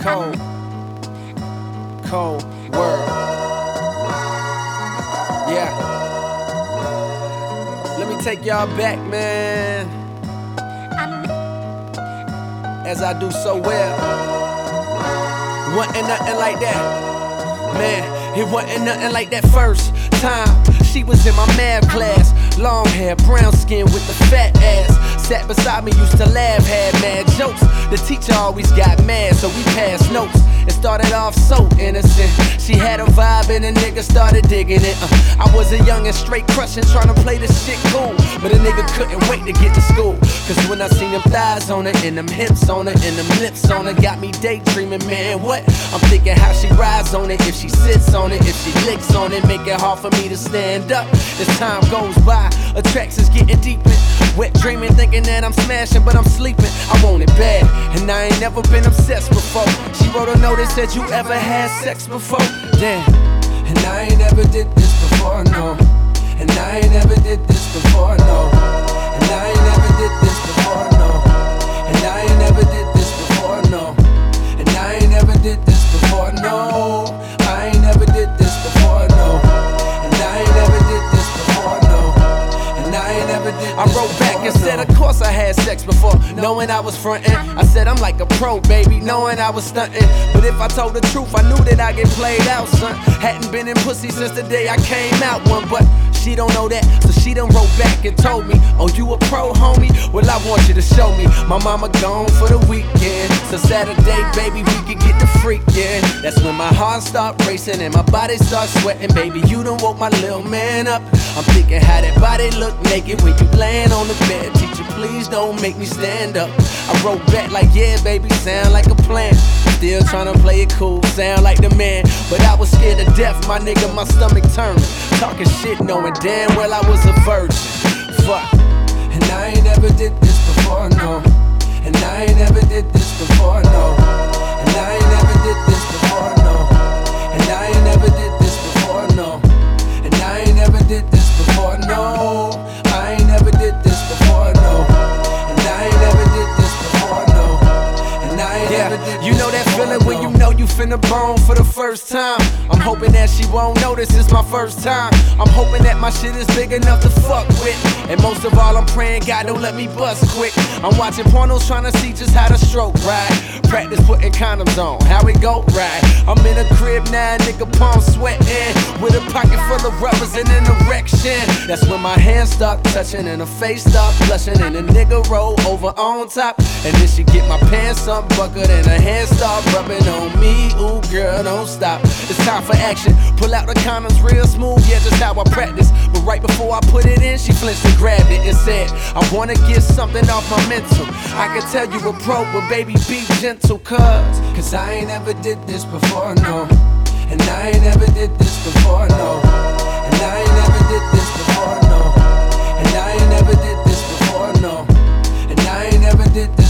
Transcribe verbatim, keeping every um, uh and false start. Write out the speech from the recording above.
Cold, cold world. Yeah. Let me take y'all back, man. As I do so well. Wasn't nothing like that. Man, it wasn't nothing like that first time. She was in my math class. Long hair, brown skin with the fat ass. Sat beside me, used to laugh, had mad jokes. The teacher always got mad, so we passed notes. It started off so innocent. She had a vibe and a nigga started digging it. uh, I was a young and straight crushing, trying to play this shit cool. But a nigga couldn't wait to get to school. Cause when I seen them thighs on her, and them hips on her, and them lips on her, got me daydreaming, man, what? I'm thinking how she rides on it, if she sits on it, if she licks on it, make it hard for me to stand up. As time goes by, attractions getting deeper. Wet dreaming, thinking that I'm smashing, but I'm sleeping. I want it bad, and I ain't never been obsessed before. She wrote a note that said, you ever had sex before? Damn, and I ain't never did this before, no. And I ain't never did this before, no. And I ain't never did this before, no. And I ain't never did this before, no. And I ain't never did this before, no. I ain't never did this before, no. And I ain't never did this before, no. And I ain't never did this I wrote back and said, of course I had sex before, knowing I was frontin'. I said I'm like a pro, baby, knowing I was stuntin'. But if I told the truth, I knew that I get played out, son. Hadn't been in pussy since the day I came out one, but she don't know that, so she done wrote back and told me, oh, you a pro, homie? Well, I want you to show me. My mama gone for the weekend, so Saturday, baby, we can get the freakin'. That's when my heart start racing and my body start sweating. Baby, you done woke my little man up. I'm thinking how that body look naked when you layin' on the bed. Teacher, please don't make me stand up. I wrote back like, yeah, baby, sound like a plan. Still tryna play it cool, sound like the man. But I was scared to death, my nigga, my stomach turned. Talking shit, knowing damn well I was a virgin. Fuck. And I ain't never did this before, no. And I ain't never did this before, no. And I ain't never did this before, no. And I ain't never did this before, no. And I ain't never did this before, no. I ain't never did this before, no. And I ain't never did this before, no. And I ain't never did this. You know that feeling when you know you finna bone for the first time. I'm hoping that she won't notice it's my first time. I'm hoping that my shit is big enough to fuck with. And most of all, I'm praying God don't let me bust quick. I'm watching pornos trying to see just how to stroke right. Practice putting condoms on, how it go right. I'm in a crib now, nigga, palm sweating, with a pocket full of rubbers and an erection. That's when my hands start touching and her face start blushing, and the nigga roll over on top. And then she get my pants up buckled and her hands start rubbing on me. Ooh, girl, don't stop. It's time for action. Pull out the condoms real smooth, yeah, just how I practice. But right before I put it in, she flinched and grabbed it and said, I wanna get something off my mental. I can tell you a pro, but baby, be gentle, cuz Cause I ain't never did this before, no. And I ain't never did this before, no. And I ain't never did this before, no. And I ain't never did this before, no. And I ain't never did this